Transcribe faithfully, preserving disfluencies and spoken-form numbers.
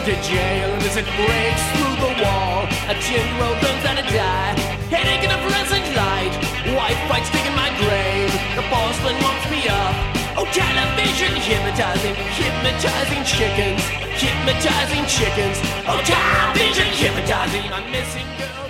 to jail as it breaks through the wall. A ten-year-old learns how to die. Headache in a fluorescent light. White fights digging my grave. The porcelain wants me up. Oh, television, hypnotizing, hypnotizing chickens, hypnotizing chickens. Oh, television, hypnotizing my missing girl.